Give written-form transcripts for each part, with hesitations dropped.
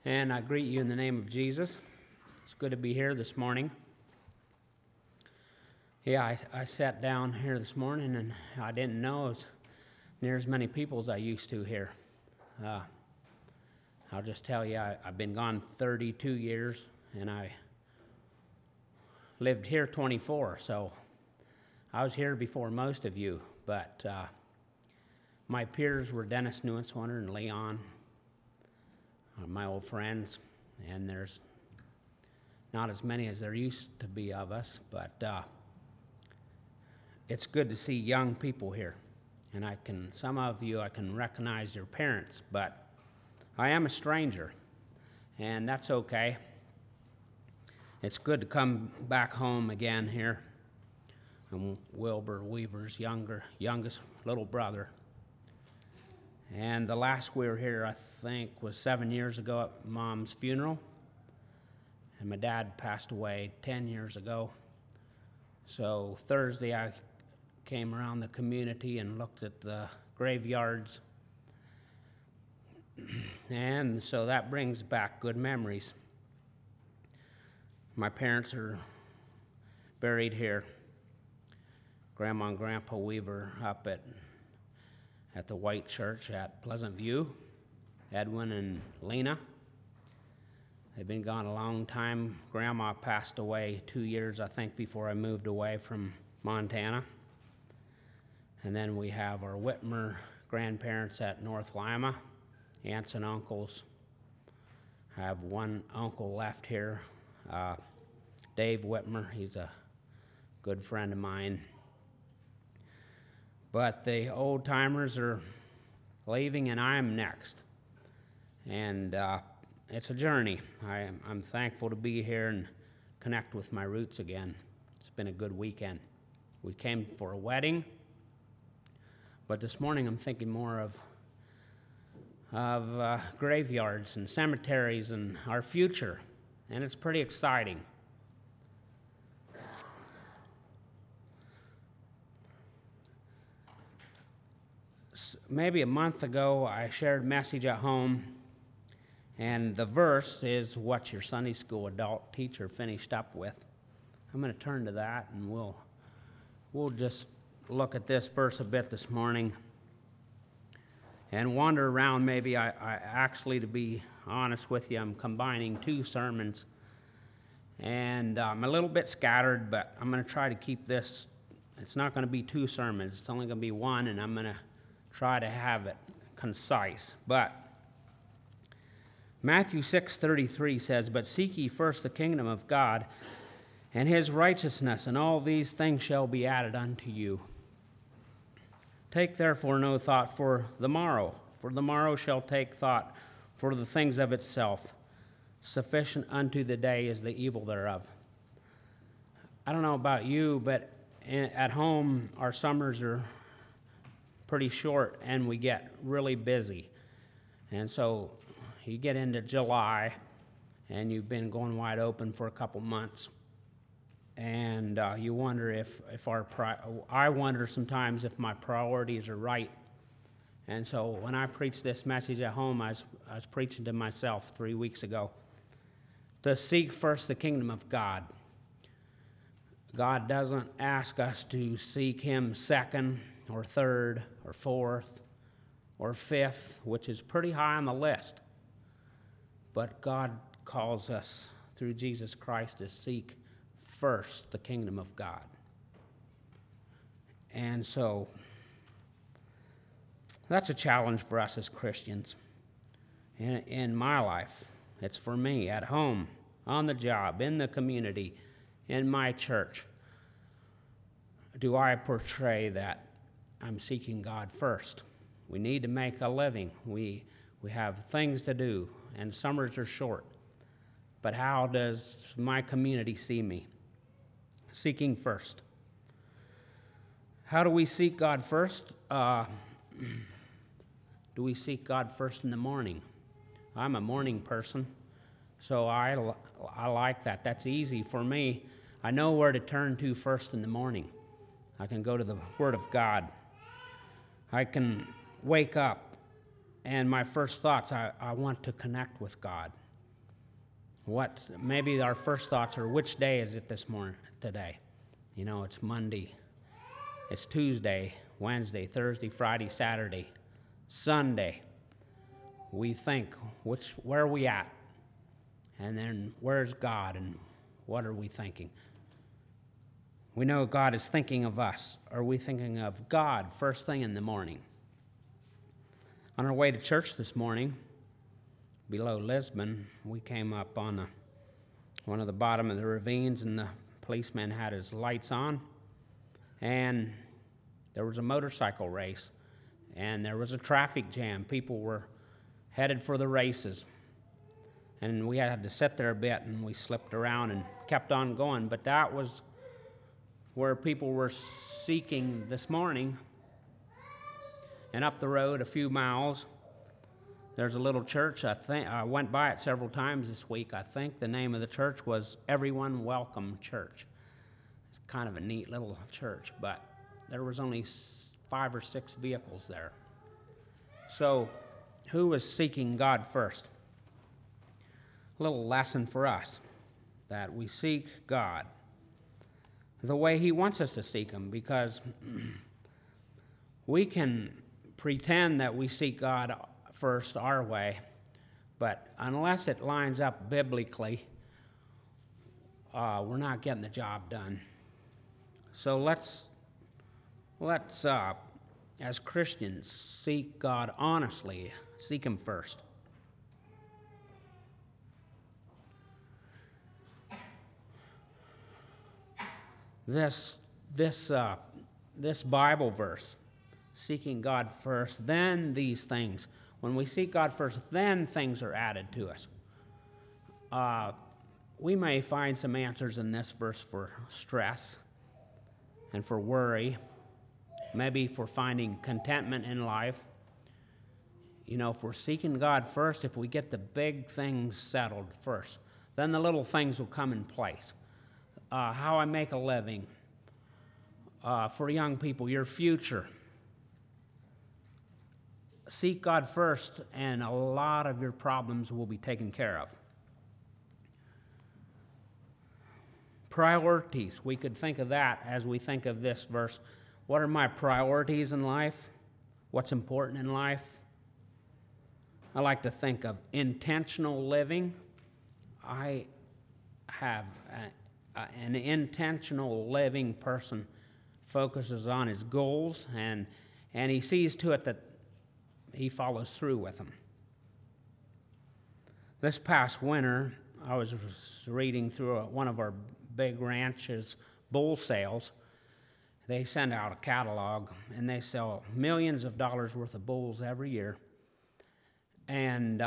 And I greet you in the name of Jesus. It's good to be here this morning. Yeah, I sat down here this morning and I didn't know as near as many people as I used to here. I'll just tell you, I've been gone 32 years and I lived here 24, so I was here before most of you. But my peers were Dennis Newenswander and Leon, my old friends, and there's not as many as there used to be of us, but it's good to see young people here. And some of you, I can recognize your parents, but I am a stranger, and that's okay. It's good to come back home again here. I'm Wilbur Weaver's youngest little brother. And the last we were here, I think, was 7 years ago at Mom's funeral. And my dad passed away 10 years ago. So Thursday, I came around the community and looked at the graveyards. And so that brings back good memories. My parents are buried here. Grandma and Grandpa Weaver up at the White Church at Pleasant View, Edwin and Lena. They've been gone a long time. Grandma passed away 2 years, I think, before I moved away from Montana. And then we have our Whitmer grandparents at North Lima, aunts and uncles. I have one uncle left here, Dave Whitmer. He's a good friend of mine. But the old timers are leaving, and I'm next. And it's a journey. I'm thankful to be here and connect with my roots again. It's been a good weekend. We came for a wedding, but this morning I'm thinking more of graveyards and cemeteries and our future, and it's pretty exciting. Maybe a month ago, I shared a message at home, and the verse is what your Sunday school adult teacher finished up with. I'm going to turn to that, and we'll just look at this verse a bit this morning and wander around. Maybe I actually, to be honest with you, I'm combining two sermons, and I'm a little bit scattered, but I'm going to try to keep this. It's not going to be two sermons. It's only going to be one, and I'm going to try to have it concise. But Matthew 6:33 says, "But seek ye first the kingdom of God and his righteousness, and all these things shall be added unto you. Take therefore no thought for the morrow shall take thought for the things of itself. Sufficient unto the day is the evil thereof." I don't know about you, but at home our summers are pretty short and we get really busy. And so you get into July and you've been going wide open for a couple months, and you wonder I wonder sometimes if my priorities are right. And so when I preached this message at home, I was preaching to myself 3 weeks ago to seek first the kingdom of God. God doesn't ask us to seek him second or third or fourth or fifth, which is pretty high on the list. But God calls us through Jesus Christ to seek first the kingdom of God. And so that's a challenge for us as Christians. In my life, it's for me at home, on the job, in the community, in my church. Do I portray that I'm seeking God first? We need to make a living. We have things to do, and summers are short. But how does my community see me? Seeking first. How do we seek God first? Do we seek God first in the morning? I'm a morning person, so I like that. That's easy for me. I know where to turn to first in the morning. I can go to the Word of God. I can wake up, and my first thoughts, I want to connect with God. Maybe our first thoughts are, which day is it today? It's Monday, it's Tuesday, Wednesday, Thursday, Friday, Saturday, Sunday. We think, where are we at? And then where's God, and what are we thinking? We know God is thinking of us. Are we thinking of God first thing in the morning? On our way to church this morning, below Lisbon, we came up on one of the bottom of the ravines, and the policeman had his lights on, and there was a motorcycle race, and there was a traffic jam. People were headed for the races, and we had to sit there a bit, and we slipped around and kept on going. But that was where people were seeking this morning. And up the road a few miles, there's a little church. I went by it several times this week. I think the name of the church was Everyone Welcome Church. It's kind of a neat little church, but there was only 5 or 6 vehicles there. So, who was seeking God first? A little lesson for us, that we seek God the way He wants us to seek Him, because we can pretend that we seek God first our way, but unless it lines up biblically, we're not getting the job done. So let's as Christians, seek God honestly, seek Him first. This Bible verse, seeking God first, then these things. When we seek God first, then things are added to us. We may find some answers in this verse for stress and for worry, maybe for finding contentment in life. If we're seeking God first, if we get the big things settled first, then the little things will come in place. How I make a living, for young people, your future. Seek God first, and a lot of your problems will be taken care of. Priorities, we could think of that as we think of this verse. What are my priorities in life? What's important in life? I like to think of intentional living. I have an intentional living person focuses on his goals, and he sees to it that he follows through with them. This past winter, I was reading through one of our big ranches' bull sales. They send out a catalog, and they sell millions of dollars worth of bulls every year. And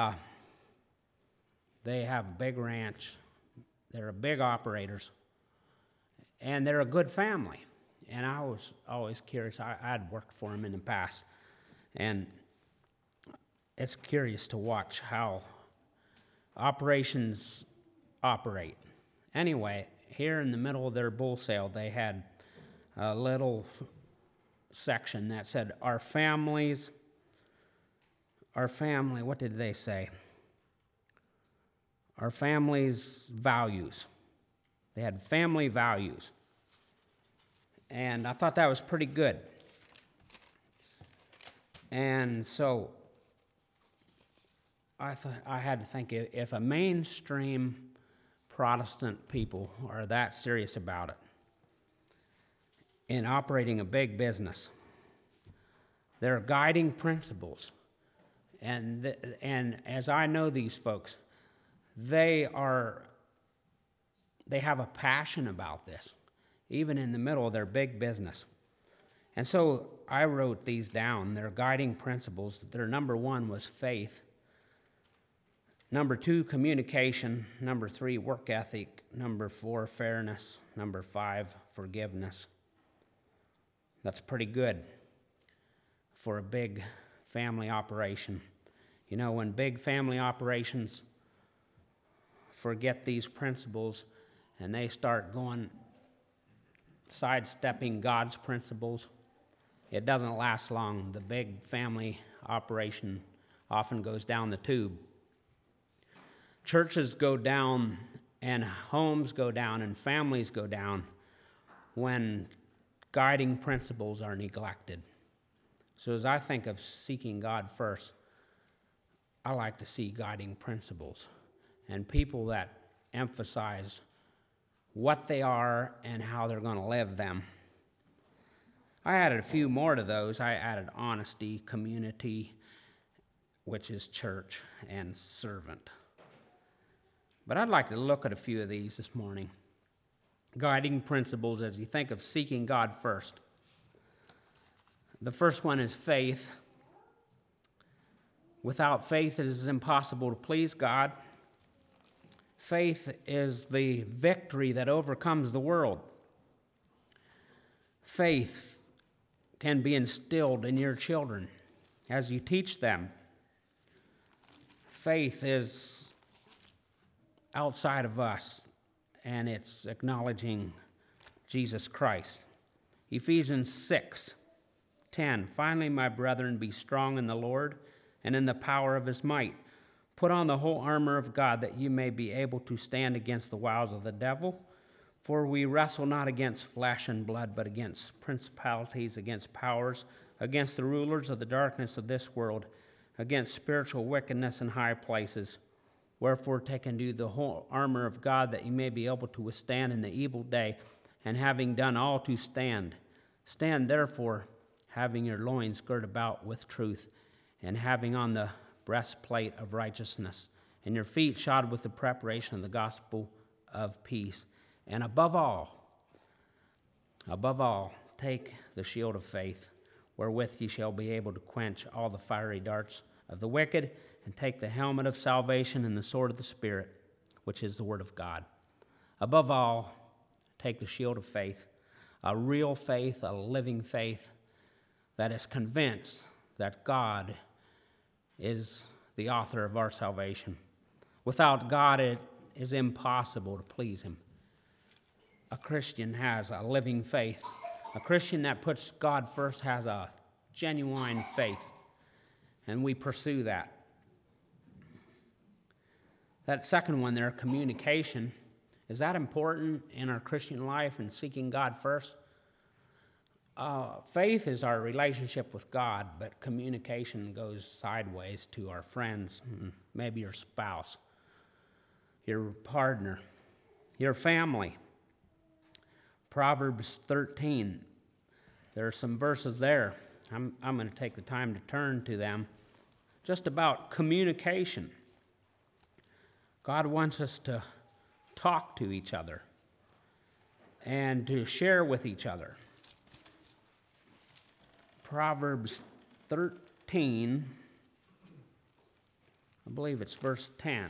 they have a big ranch. They're big operators, and they're a good family. And I was always curious. I'd worked for them in the past, and it's curious to watch how operations operate. Anyway, here in the middle of their bull sale, they had a little section that said, our family, what did they say? Our family's values. They had family values. And I thought that was pretty good. And so I had to think, if a mainstream Protestant people are that serious about it in operating a big business, there are guiding principles. And as I know these folks, they have a passion about this, even in the middle of their big business. And so I wrote these down, their guiding principles. Their number 1 was faith. Number 2, communication. Number 3, work ethic. Number 4, fairness. Number 5, forgiveness. That's pretty good for a big family operation. When big family operations forget these principles and they start sidestepping God's principles, it doesn't last long. The big family operation often goes down the tube. churches go down and homes go down and families go down when guiding principles are neglected. So as I think of seeking God first, I like to see guiding principles and people that emphasize what they are and how they're going to live them. I added a few more to those. I added honesty, community, which is church, and servant. But I'd like to look at a few of these this morning. Guiding principles as you think of seeking God first. The first one is faith. Without faith, it is impossible to please God. Faith is the victory that overcomes the world. Faith can be instilled in your children as you teach them. Faith is outside of us, and it's acknowledging Jesus Christ. Ephesians 6:10. Finally, my brethren, be strong in the Lord and in the power of his might. Put on the whole armor of God, that you may be able to stand against the wiles of the devil. For we wrestle not against flesh and blood, but against principalities, against powers, against the rulers of the darkness of this world, against spiritual wickedness in high places. Wherefore take unto you the whole armor of God, that you may be able to withstand in the evil day, and having done all to stand. Stand therefore, having your loins girt about with truth, and having on the breastplate of righteousness, and your feet shod with the preparation of the gospel of peace. And above all, take the shield of faith, wherewith ye shall be able to quench all the fiery darts of the wicked, and take the helmet of salvation and the sword of the Spirit, which is the word of God. Above all, take the shield of faith, a real faith, a living faith that is convinced that God is the author of our salvation. Without God, it is impossible to please him. A Christian has a living faith. A Christian that puts God first has a genuine faith, and we pursue that. That second one there, communication, is that important in our Christian life and seeking God first? Faith is our relationship with God, but communication goes sideways to our friends, maybe your spouse, your partner, your family. Proverbs 13. There are some verses there. I'm going to take the time to turn to them. Just about communication. God wants us to talk to each other and to share with each other. Proverbs 13, I believe it's verse 10.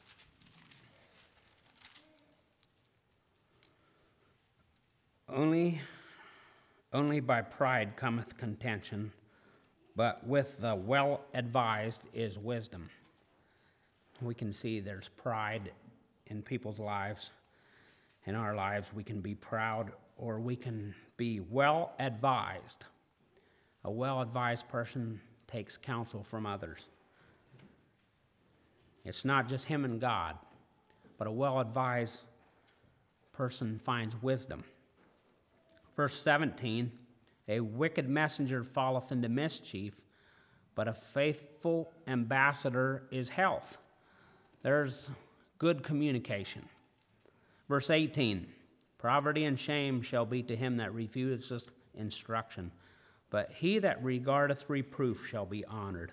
Only by pride cometh contention, but with the well-advised is wisdom. We can see there's pride in people's lives. In our lives, we can be proud or we can be well-advised. A well-advised person takes counsel from others. It's not just him and God, but a well-advised person finds wisdom. Verse 17, a wicked messenger falleth into mischief, but a faithful ambassador is health. There's good communication. Verse 18, poverty and shame shall be to him that refuseth instruction, but he that regardeth reproof shall be honored.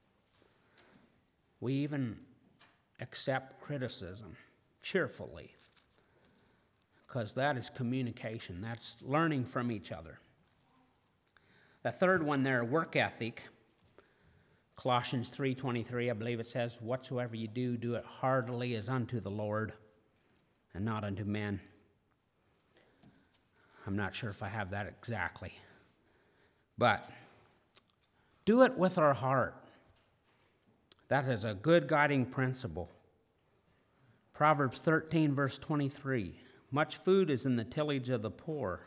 We even accept criticism cheerfully, because that is communication. That's learning from each other. The third one there, work ethic. Colossians 3:23, I believe it says, whatsoever you do, do it heartily as unto the Lord and not unto men. I'm not sure if I have that exactly. But do it with our heart. That is a good guiding principle. Proverbs 13, verse 23. Much food is in the tillage of the poor.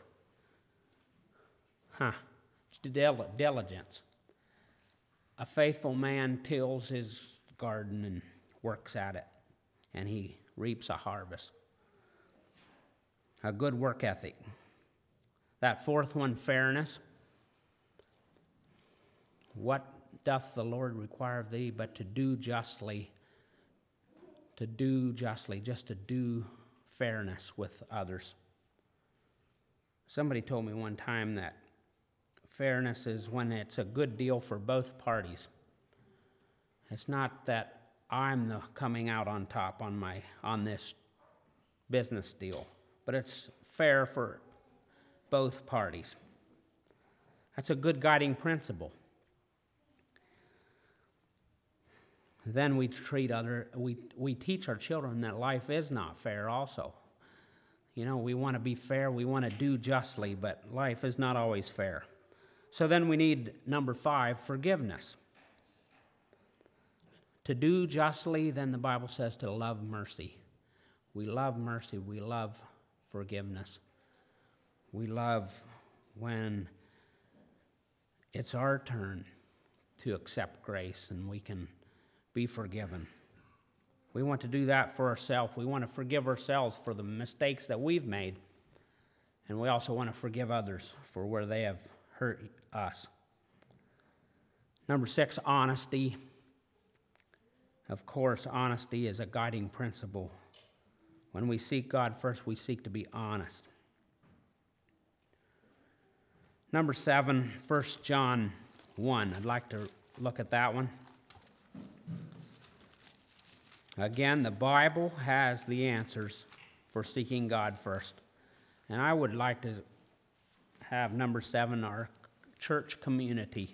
Diligence. A faithful man tills his garden and works at it. and he reaps a harvest. A good work ethic. That fourth one, fairness. What doth the Lord require of thee but to do justly? To do justly, just to do fairness with others. Somebody told me one time that fairness is when it's a good deal for both parties. It's not that I'm the coming out on top on this business deal, but it's fair for both parties. That's a good guiding principle. Then we teach our children that life is not fair also. You know, we want to be fair, we want to do justly, but life is not always fair. So then we need, number 5, forgiveness. To do justly, then the Bible says to love mercy. We love mercy, we love forgiveness. We love when it's our turn to accept grace and we can be forgiven. We want to do that for ourselves. We want to forgive ourselves for the mistakes that we've made. And we also want to forgive others for where they have hurt us. Number 6, honesty. Of course, honesty is a guiding principle. When we seek God first, we seek to be honest. Number 7, 1 John 1. I'd like to look at that one. Again, the Bible has the answers for seeking God first. And I would like to have number 7, our church community.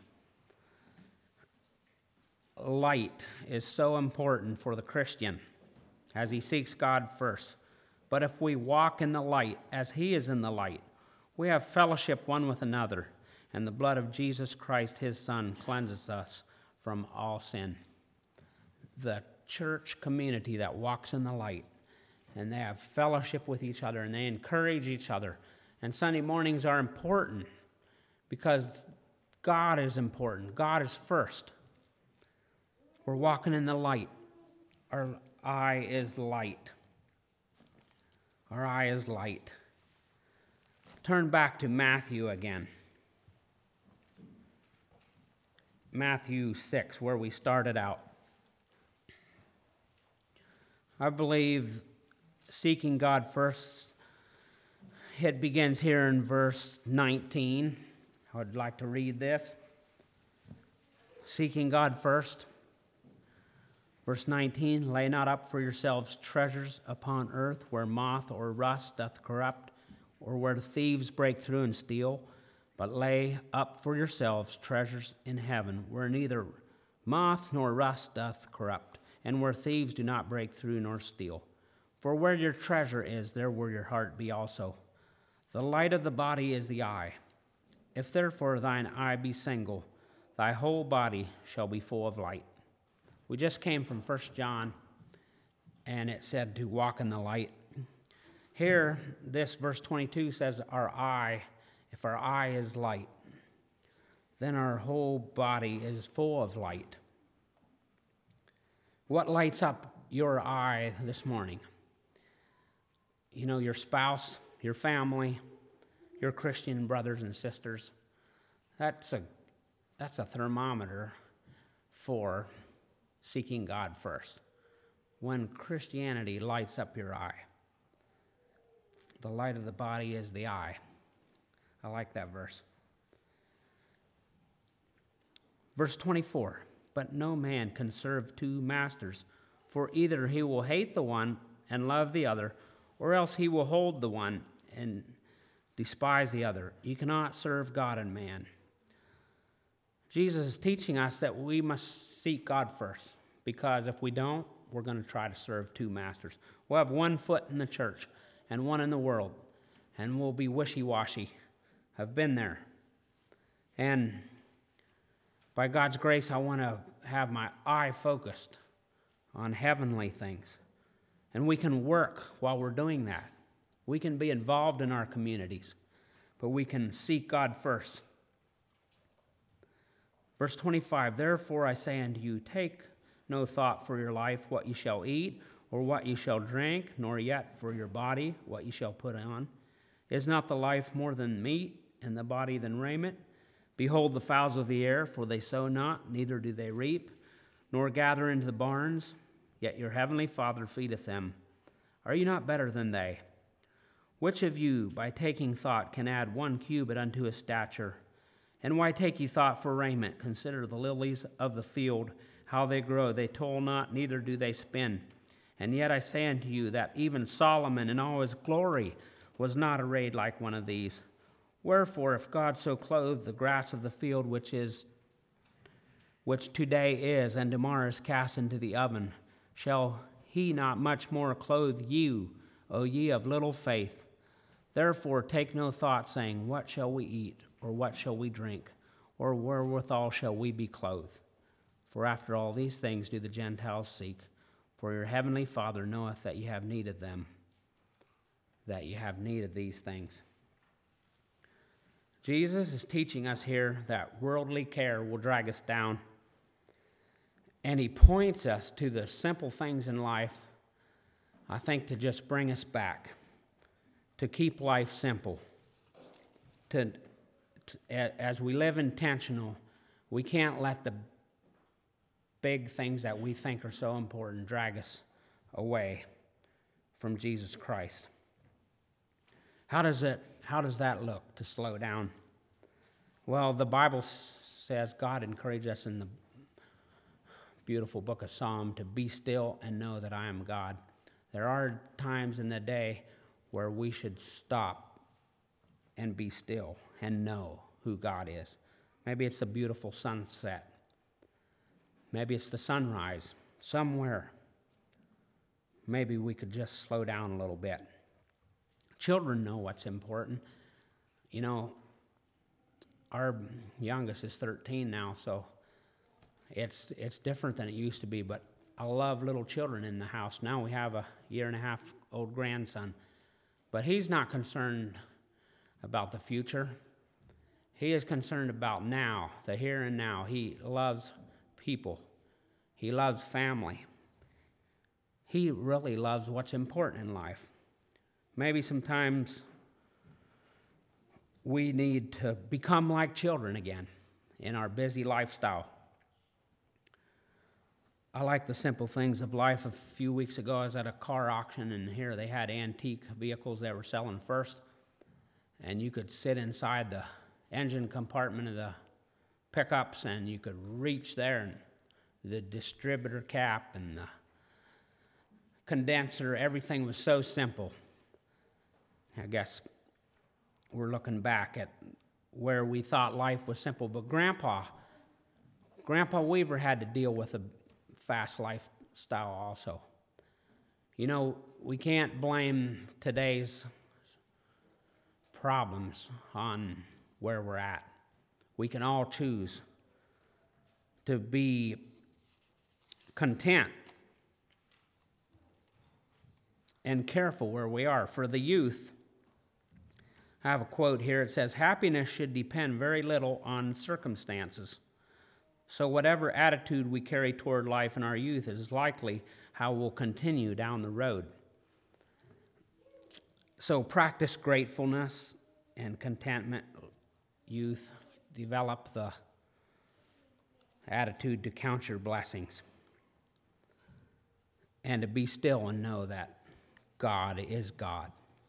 Light is so important for the Christian as he seeks God first. But if we walk in the light as he is in the light, we have fellowship one with another, and the blood of Jesus Christ, his Son, cleanses us from all sin. The church community that walks in the light, and they have fellowship with each other, and they encourage each other. And Sunday mornings are important because God is important. God is first. We're walking in the light. Our eye is light. Our eye is light. Turn back to Matthew again. Matthew 6, where we started out. I believe seeking God first, it begins here in verse 19. I would like to read this. Seeking God first. Verse 19, lay not up for yourselves treasures upon earth, where moth or rust doth corrupt, or where thieves break through and steal, but lay up for yourselves treasures in heaven, where neither moth nor rust doth corrupt, and where thieves do not break through nor steal. For where your treasure is, there will your heart be also. The light of the body is the eye. If therefore thine eye be single, thy whole body shall be full of light. We just came from 1 John, and it said to walk in the light. Here, this verse 22 says our eye, if our eye is light, then our whole body is full of light. What lights up your eye this morning? You know, your spouse, your family, your Christian brothers and sisters. That's a thermometer for seeking God first. When Christianity lights up your eye. The light of the body is the eye. I like that verse. Verse 24, but no man can serve two masters, for either he will hate the one and love the other, or else he will hold the one and despise the other. You cannot serve God and man. Jesus is teaching us that we must seek God first, because if we don't, we're going to try to serve two masters. We'll have one foot in the church and one in the world, and we'll be wishy-washy. I've been there. And by God's grace, I want to have my eye focused on heavenly things. And we can work while we're doing that. We can be involved in our communities, but we can seek God first. Verse 25, therefore I say unto you, take no thought for your life, what you shall eat, or what ye shall drink, nor yet for your body what ye shall put on. Is not the life more than meat, and the body than raiment? Behold the fowls of the air, for they sow not, neither do they reap, nor gather into the barns, yet your heavenly Father feedeth them. Are you not better than they? Which of you, by taking thought, can add 1 cubit unto his stature? And why take ye thought for raiment? Consider the lilies of the field, how they grow. They toil not, neither do they spin. And yet I say unto you that even Solomon in all his glory was not arrayed like one of these. Wherefore, if God so clothe the grass of the field, which today is, and tomorrow is cast into the oven, shall he not much more clothe you, O ye of little faith? Therefore take no thought, saying, what shall we eat, or what shall we drink, or wherewithal shall we be clothed? For after all these things do the Gentiles seek. For your heavenly Father knoweth that ye have need of them, that ye have need of these things. Jesus is teaching us here that worldly care will drag us down. And he points us to the simple things in life, I think, to just bring us back, to keep life simple. As we live intentional, we can't let the big things that we think are so important drag us away from Jesus Christ. How does that look, to slow down? Well, the Bible says, God encouraged us in the beautiful book of Psalm to be still and know that I am God. There are times in the day where we should stop and be still and know who God is. Maybe it's a beautiful sunset. Maybe it's the sunrise somewhere. Maybe we could just slow down a little bit. Children know what's important. You know, our youngest is 13 now, so it's different than it used to be, but I love little children in the house. Now we have a 1.5-year-old grandson, but he's not concerned about the future. He is concerned about now, the here and now. He loves people. He loves family. He really loves what's important in life. Maybe sometimes we need to become like children again in our busy lifestyle. I like the simple things of life. A few weeks ago, I was at a car auction, and here they had antique vehicles they were selling first, and you could sit inside the engine compartment of the pickups, and you could reach there, and the distributor cap and the condenser, everything was so simple. I guess we're looking back at where we thought life was simple, but Grandpa Weaver had to deal with a fast lifestyle also. You know, we can't blame today's problems on where we're at. We can all choose to be content and careful where we are. For the youth, I have a quote here. It says, happiness should depend very little on circumstances. So whatever attitude we carry toward life in our youth is likely how we'll continue down the road. So practice gratefulness and contentment, youth. Develop the attitude to count your blessings and to be still and know that God is God.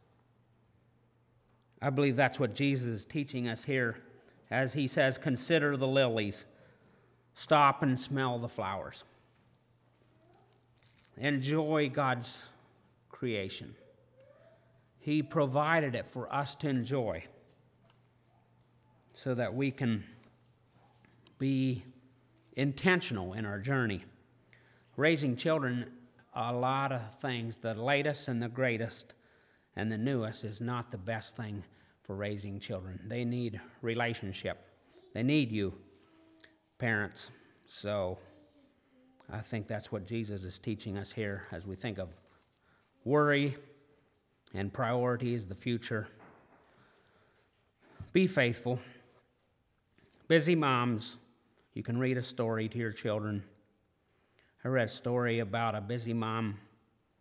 I believe that's what Jesus is teaching us here as he says, consider the lilies. Stop and smell the flowers. Enjoy God's creation. He provided it for us to enjoy so that we can be intentional in our journey. Raising children, a lot of things, the latest and the greatest and the newest is not the best thing for raising children. They need relationship. They need you, parents. So I think that's what Jesus is teaching us here as we think of worry and priorities, the future. Be faithful. Busy moms, you can read a story to your children. I read a story about a busy mom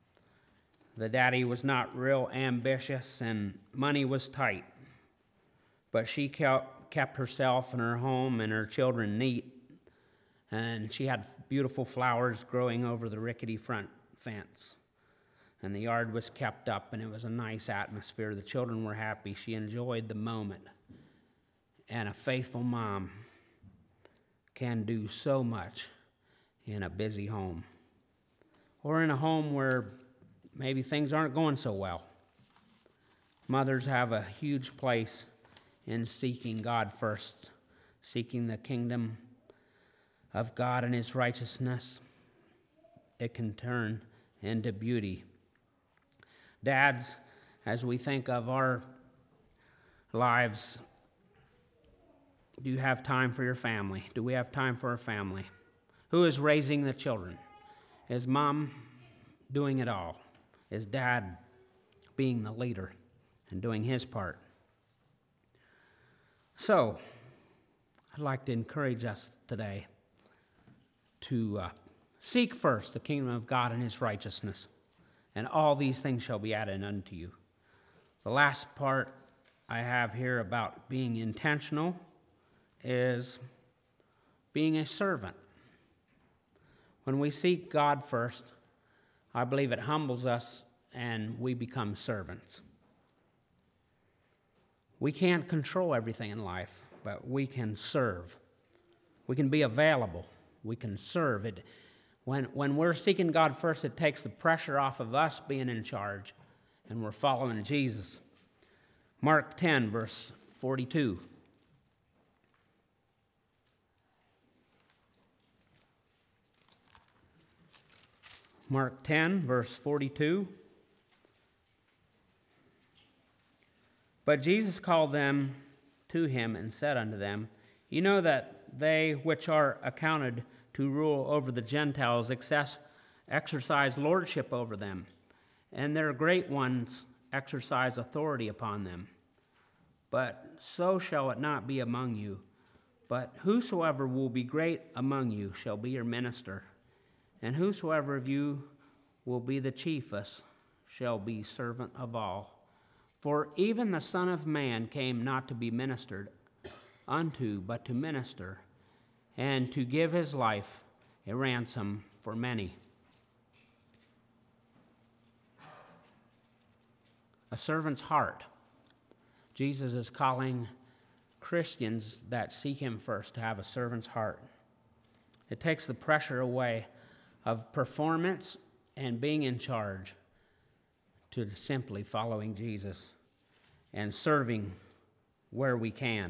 The daddy was not real ambitious and money was tight. But she kept herself and her home and her children neat. And she had beautiful flowers growing over the rickety front fence. And the yard was kept up, and it was a nice atmosphere. The children were happy. She enjoyed the moment. And a faithful mom can do so much in a busy home, or in a home where maybe things aren't going so well. Mothers have a huge place in seeking God first, seeking the kingdom of God and His righteousness. It can turn into beauty. Dads, as we think of our lives, do you have time for your family? Do we have time for our family? Who is raising the children? Is mom doing it all? Is dad being the leader and doing his part? So, I'd like to encourage us today to seek first the kingdom of God and His righteousness, and all these things shall be added unto you. The last part I have here about being intentional is being a servant. When we seek God first, I believe it humbles us and we become servants. We can't control everything in life, but we can serve. We can be available. We can serve. When we're seeking God first, it takes the pressure off of us being in charge, and we're following Jesus. Mark 10, verse 42. Mark 10, verse 42. But Jesus called them to him and said unto them, You know that they which are accounted to rule over the Gentiles exercise lordship over them, and their great ones exercise authority upon them. But so shall it not be among you. But whosoever will be great among you shall be your minister, and whosoever of you will be the chiefest shall be servant of all. For even the Son of Man came not to be ministered unto, but to minister, and to give his life a ransom for many. A servant's heart. Jesus is calling Christians that seek him first to have a servant's heart. It takes the pressure away of performance and being in charge to simply following Jesus and serving where we can.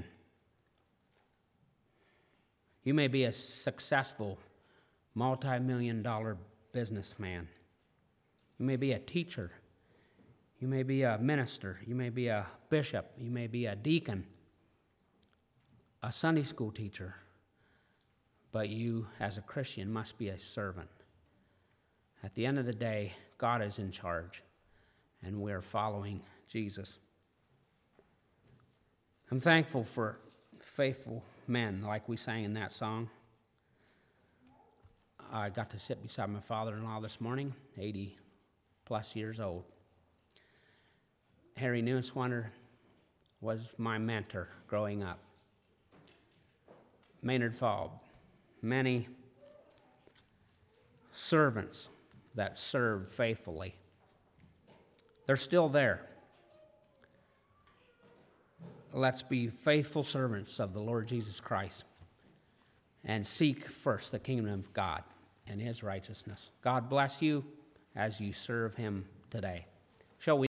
You may be a successful multi-million-dollar businessman. You may be a teacher. You may be a minister. You may be a bishop. You may be a deacon, a Sunday school teacher. But you, as a Christian, must be a servant. At the end of the day, God is in charge, and we're following Jesus. I'm thankful for faithful men like we sang in that song. I got to sit beside my father-in-law this morning, 80-plus years old. Harry Newswander was my mentor growing up. Maynard Falb, many servants that served faithfully. They're still there. Let's be faithful servants of the Lord Jesus Christ and seek first the kingdom of God and his righteousness. God bless you as you serve him today. Shall we